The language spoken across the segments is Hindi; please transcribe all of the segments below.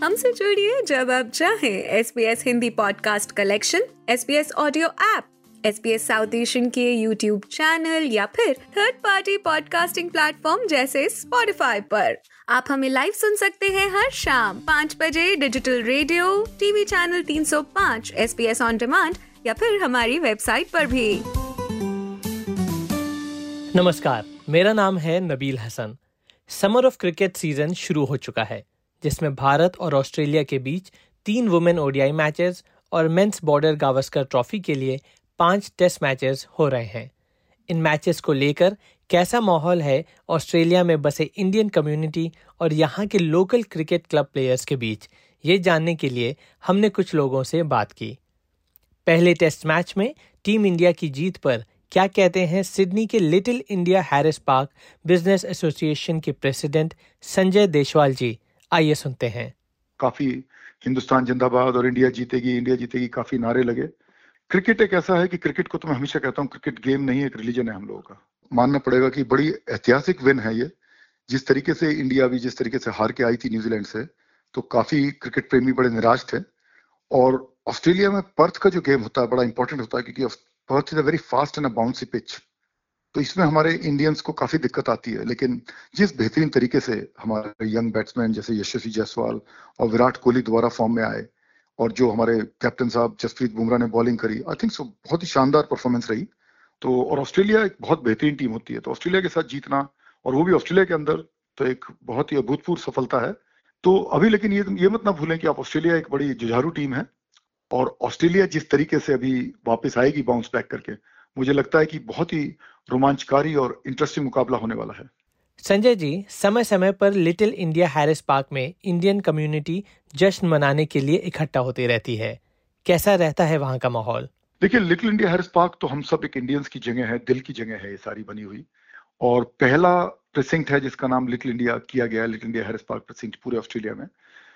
हमसे जुड़िए जब आप चाहें। SBS Hindi podcast collection, SBS audio app, SBS south Asian के YouTube चैनल या फिर थर्ड पार्टी पॉडकास्टिंग प्लेटफॉर्म जैसे Spotify पर। आप हमें लाइव सुन सकते हैं हर शाम 5 बजे digital radio, TV channel 305, SBS on demand या फिर हमारी वेबसाइट पर भी। नमस्कार, मेरा नाम है Nabeel Hasan. Summer of cricket season शुरू हो चुका है, जिसमें भारत और ऑस्ट्रेलिया के बीच 3 वुमेन ओडीआई मैचेस और मेंस बॉर्डर गावस्कर ट्रॉफी के लिए 5 टेस्ट मैचेस हो रहे हैं। इन मैचेस को लेकर कैसा माहौल है ऑस्ट्रेलिया में बसे इंडियन कम्युनिटी और यहाँ के लोकल क्रिकेट क्लब प्लेयर्स के बीच, ये जानने के लिए हमने कुछ लोगों से बात की। पहले टेस्ट मैच में टीम इंडिया की जीत पर क्या कहते हैं सिडनी के Little India Harris Park business association के प्रेसिडेंट संजय देशवाल जी। आइए सुनते हैं। काफी हिंदुस्तान जिंदाबाद और इंडिया जीतेगी काफी नारे लगे। क्रिकेट एक ऐसा है कि क्रिकेट को तो मैं हमेशा कहता हूँ, क्रिकेट गेम नहीं, एक रिलीजन है हम लोगों का। मानना पड़ेगा कि बड़ी ऐतिहासिक विन है ये। जिस तरीके से इंडिया भी जिस तरीके से हार के आई थी न्यूजीलैंड से, तो काफी क्रिकेट प्रेमी बड़े निराश थे। और ऑस्ट्रेलिया में पर्थ का जो गेम होता है बड़ा इंपॉर्टेंट होता है, क्योंकि Perth is a very fast and a bouncy pitch. तो इसमें हमारे इंडियंस को काफी दिक्कत आती है। लेकिन जिस बेहतरीन तरीके से हमारे यंग बैट्समैन जैसे यशस्वी जायसवाल और विराट कोहली दोबारा फॉर्म में आए, और जो हमारे कैप्टन साहब जसप्रीत बुमराह ने बॉलिंग करी, आई थिंक सो बहुत ही शानदार परफॉर्मेंस रही। तो और ऑस्ट्रेलिया एक बहुत बेहतरीन टीम होती है, तो ऑस्ट्रेलिया के साथ जीतना, और वो भी ऑस्ट्रेलिया के अंदर, तो एक बहुत ही अभूतपूर्व सफलता है। तो अभी लेकिन ये मत ना भूलें कि आप ऑस्ट्रेलिया एक बड़ी जुझारू टीम है, और ऑस्ट्रेलिया जिस तरीके से अभी वापस आएगी बाउंस बैक करके, मुझे लगता है कि बहुत ही रोमांचकारी और इंटरेस्टिंग मुकाबला होने वाला है। संजय जी, समय समय पर लिटिल इंडिया हैरिस पार्क में इंडियन कम्युनिटी जश्न मनाने के लिए इकट्ठा होती रहती है। कैसा रहता है वहाँ का माहौल? देखिए, लिटिल इंडिया हैरिस पार्क तो हम सब एक इंडियंस की जगह है, दिल की जगह है ये सारी बनी हुई। और पहला प्रेसिडेंट है जिसका नाम लिटिल इंडिया किया गया है, Little India Harris Park president पूरे ऑस्ट्रेलिया में।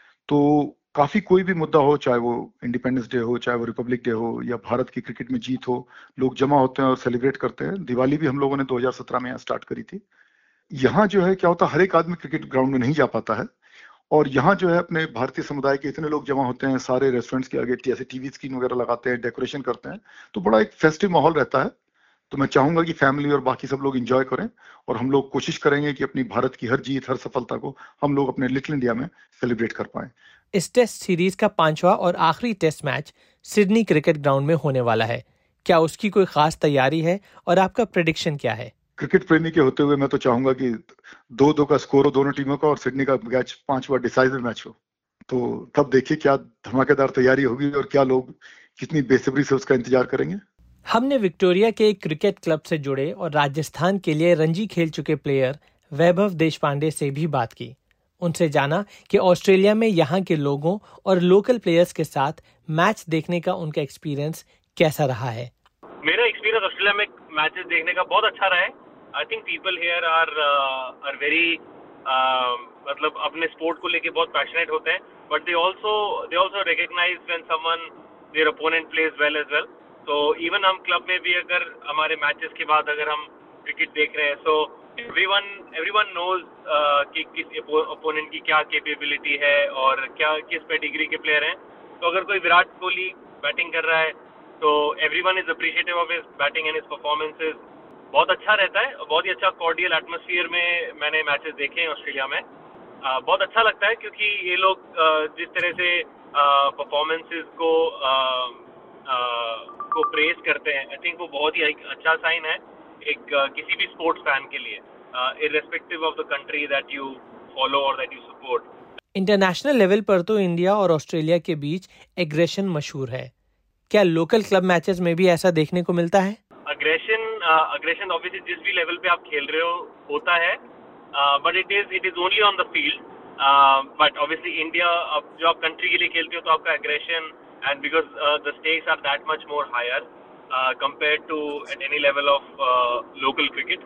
तो काफी कोई भी मुद्दा हो, चाहे वो इंडिपेंडेंस डे हो, चाहे वो रिपब्लिक डे हो, या भारत की क्रिकेट में जीत हो, लोग जमा होते हैं और सेलिब्रेट करते हैं। दिवाली भी हम लोगों ने 2017 में यहाँ स्टार्ट करी थी। यहाँ जो है क्या होता है, हर एक आदमी क्रिकेट ग्राउंड में नहीं जा पाता है, और यहाँ जो है अपने भारतीय समुदाय के इतने लोग जमा होते हैं, सारे रेस्टोरेंट्स के आगे जैसे टीवी स्क्रीन वगैरह लगाते हैं, डेकोरेशन करते हैं, तो बड़ा एक फेस्टिव माहौल रहता है। तो मैं चाहूंगा कि फैमिली और बाकी सब लोग एंजॉय करें, और हम लोग कोशिश करेंगे कि अपनी भारत की हर जीत, हर सफलता को हम लोग अपने लिटिल इंडिया में सेलिब्रेट कर पाएं। इस टेस्ट सीरीज का 5वां और आखिरी test match Sydney cricket ground में होने वाला है। क्या उसकी कोई खास तैयारी है और आपका प्रेडिक्शन क्या है? क्रिकेट प्रेमी के होते हुए मैं तो चाहूंगा कि 2-2 का स्कोर हो दोनों टीमों का, और सिडनी का मैच 5वां डिसाइसिव मैच हो। तो तब देखिए क्या धमाकेदार तैयारी होगी और क्या लोग कितनी बेसब्री से उसका इंतजार करेंगे। हमने विक्टोरिया के एक क्रिकेट क्लब से जुड़े और राजस्थान के लिए रणजी खेल चुके प्लेयर वैभव देशपांडे से भी बात की। उनसे जाना कि ऑस्ट्रेलिया में यहाँ के लोगों और लोकल प्लेयर्स के साथ मैच देखने का उनका एक्सपीरियंस कैसा रहा है। मेरा एक्सपीरियंस ऑस्ट्रेलिया में मैचेस देखने का बहुत अच्छा रहा है। I think people here are very मतलब अपने स्पोर्ट को लेके बहुत पैशनेट होते हैं, but they also recognise when someone their opponent plays well as well. तो इवन हम क्लब में भी अगर हमारे मैचेस के बाद अगर हम क्रिकेट देख रहे हैं, सो एवरीवन नोज कि किस ओपोनेंट की क्या कैपेबिलिटी है और क्या किस पेडिग्री के प्लेयर हैं। तो अगर कोई विराट कोहली बैटिंग कर रहा है तो everyone is appreciative of his batting and his performances. बहुत अच्छा रहता है, बहुत ही अच्छा कॉर्डियल एटमॉस्फेयर में मैंने मैचेस देखे हैं ऑस्ट्रेलिया में। बहुत अच्छा लगता है क्योंकि ये लोग जिस तरह से परफॉर्मेंसेस को प्रेज करते हैं, आई थिंक वो बहुत ही अच्छा साइन है एक किसी भी स्पोर्ट्स फैन के लिए, irrespective of the country that you follow और that you support. International level पर तो इंडिया और ऑस्ट्रेलिया के बीच एग्रेशन मशहूर है। क्या लोकल क्लब मैचेस में भी ऐसा देखने को मिलता है? अग्रेशन ऑब्वियसली जिस भी लेवल पे आप खेल रहे हो होता है, but it is only on the field. But obviously India, अब जो आप कंट्री के लिए खेलते हो तो आपका aggression and because the stakes are that much more higher compared to at any level of local cricket,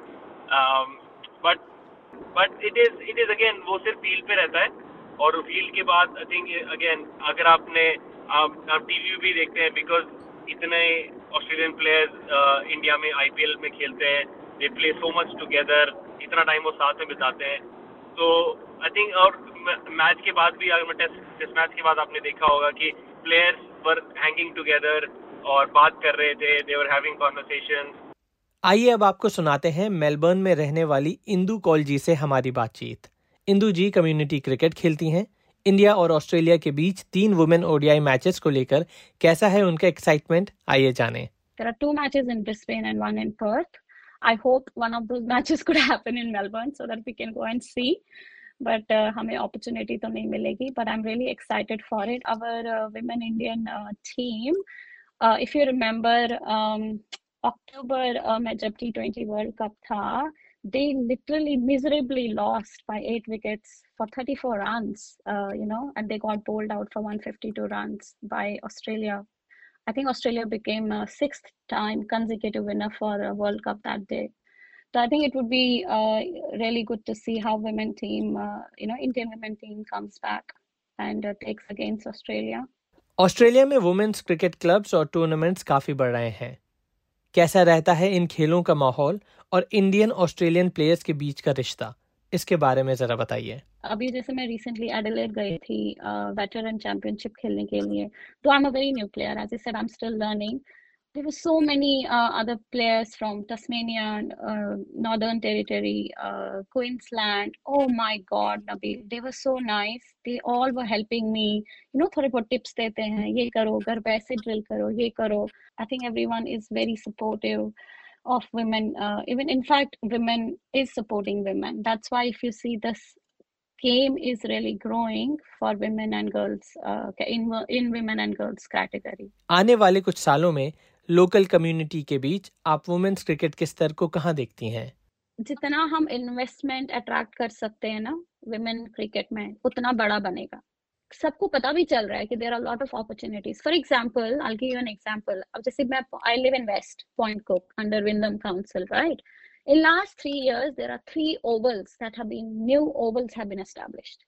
but it is again वो सिर्फ फील्ड पे रहता है, और फील्ड के बाद आई थिंक अगेन अगर आप टीवी भी देखते हैं, बिकॉज इतने ऑस्ट्रेलियन प्लेयर्स इंडिया में आईपीएल में खेलते हैं, they play so much together, इतना टाइम वो साथ में बिताते हैं, तो आई थिंक और मैच के बाद भी, अगर टेस्ट मैच के बाद आपने देखा होगा कि प्लेयर्स वर हैंगिंग टुगेदर और बात कर रहे थे, दे वर हैविंग कन्वर्सेशंस। आइए अब आपको सुनाते हैं मेलबर्न में रहने वाली इंदु कौल जी से हमारी बातचीत। इंदु जी कम्युनिटी क्रिकेट खेलती हैं। इंडिया और ऑस्ट्रेलिया के बीच 3 वुमेन ओडीआई मैचेस को लेकर कैसा है उनका एक्साइटमेंट, आइए जानें। There are 2 matches in Brisbane and 1 in Perth. I hope one of those matches could happen in Melbourne so that we can go and see. But हमें opportunity तो नहीं मिलेगी. But I'm really excited for it. Our women Indian team, if you remember, October में जब T20 World Cup था, they literally miserably lost by 8 wickets for 34 runs, and they got bowled out for 152 runs by Australia. I think Australia became a 6th time consecutive winner for a World Cup that day. So I think it would be really good to see how women team, Indian women team comes back and takes against Australia. Australia में वुमेन्स क्रिकेट क्लब्स और टूर्नामेंट्स काफी बढ़ रहे हैं। कैसा रहता है इन खेलों का माहौल और इंडियन ऑस्ट्रेलियन प्लेयर्स के बीच का रिश्ता, इसके बारे में जरा बताइए। अभी जैसे मैं रिसेंटली एडिलेड गई थी वेटरन चैंपियनशिप खेलने के लिए, तो I am a very new player, as I said I am still learning. There were so many other players from Tasmania, Northern Territory, Queensland. Oh my God, Nabil, they were so nice. They all were helping me. थोड़े बहुत tips देते हैं, ये करो, घर पे ऐसे drill करो, ये करो. I think everyone is very supportive of women. Even in fact, women is supporting women. That's why if you see this game is really growing for women and girls in women and girls category. आने वाले कुछ सालों में लोकल कम्युनिटी के बीच आप वुमेन्स क्रिकेट के स्तर को कहां देखती हैं? जितना हम इन्वेस्टमेंट अट्रैक्ट कर सकते हैं ना वुमेन क्रिकेट में, उतना बड़ा बनेगा। सबको पता भी चल रहा है कि there are lot of opportunities. For example, I will give you an example. अब जैसे मैं I live in west Point Cook under Wyndham council, right? In last 3 years, there are 3 ovals that have been, new ovals have been established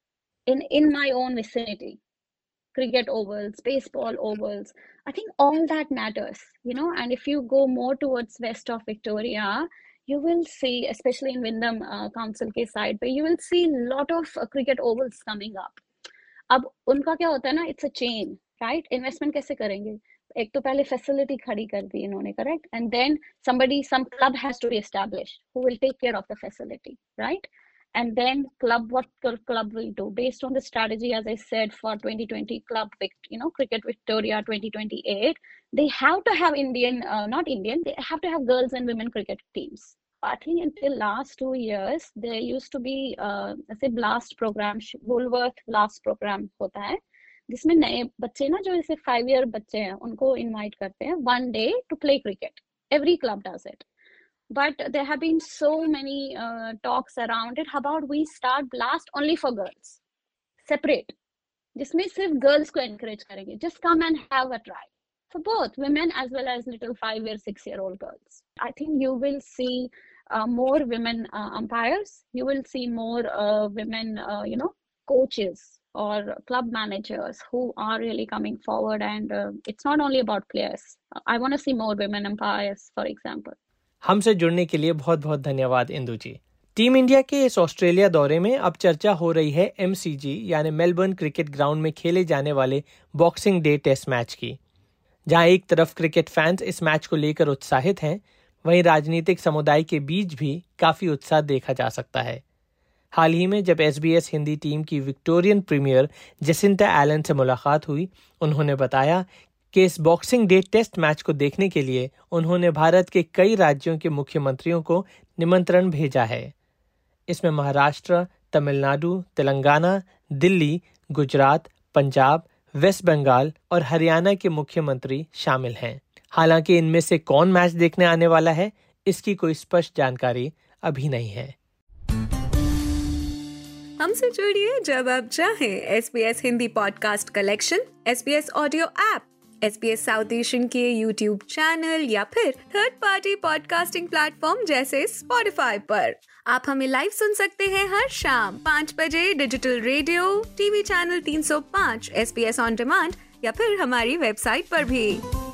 in my own vicinity. Cricket ovals, baseball ovals. I think all that matters, and if you go more towards west of Victoria, you will see, especially in Wyndham Council के side, but you will see a lot of cricket ovals coming up. अब उनका क्या होता है ना, it's a chain, right? Investment कैसे करेंगे? एक तो पहले फैसिलिटी खड़ी कर दी इन्होंने, correct, and then some club has to be established who will take care of the facility, right? And then what club will do based on the strategy, as I said, for 2020 club, Cricket Victoria 2028, they have to have they have to have girls and women cricket teams. I think until last 2 years there used to be blast program, Woolworth blast program होता है, जिसमें नए बच्चे ना, जो जैसे 5 year बच्चे हैं, उनको इनवाइट करते हैं 1 day to play cricket. Every club does it. But there have been so many talks around it. How about we start blast only for girls, separate, जिसमें सिर्फ girls को encourage करेंगे. Just come and have a try for both women as well as little 5 or 6 year old girls. I think you will see more women umpires. You will see more women, coaches or club managers who are really coming forward, and it's not only about players. I want to see more women umpires, for example. हमसे जुड़ने के लिए बहुत बहुत धन्यवाद इंदु जी। टीम इंडिया के इस ऑस्ट्रेलिया दौरे में अब चर्चा हो रही है MCG यानी मेलबर्न क्रिकेट ग्राउंड में खेले जाने वाले बॉक्सिंग डे टेस्ट मैच की। जहां एक तरफ क्रिकेट फैंस इस मैच को लेकर उत्साहित हैं, वहीं राजनीतिक समुदाय के बीच भी काफी उत्साह देखा जा सकता है। हाल ही में जब SBS हिंदी टीम की विक्टोरियन प्रीमियर जेसिंटा एलन से मुलाकात हुई, उन्होंने बताया कि इस बॉक्सिंग डे टेस्ट मैच को देखने के लिए उन्होंने भारत के कई राज्यों के मुख्यमंत्रियों को निमंत्रण भेजा है। इसमें महाराष्ट्र, तमिलनाडु, तेलंगाना, दिल्ली, गुजरात, पंजाब, वेस्ट बंगाल और हरियाणा के मुख्यमंत्री शामिल हैं। हालांकि इनमें से कौन मैच देखने आने वाला है, इसकी कोई स्पष्ट जानकारी अभी नहीं है। हमसे जुड़िए जब आप चाहें। SBS Hindi podcast collection, SBS audio app, SBS south Asian के YouTube चैनल या फिर थर्ड पार्टी पॉडकास्टिंग प्लेटफॉर्म जैसे Spotify पर। आप हमें लाइव सुन सकते हैं हर शाम 5 बजे digital radio, TV channel 305, SBS on demand या फिर हमारी वेबसाइट पर भी।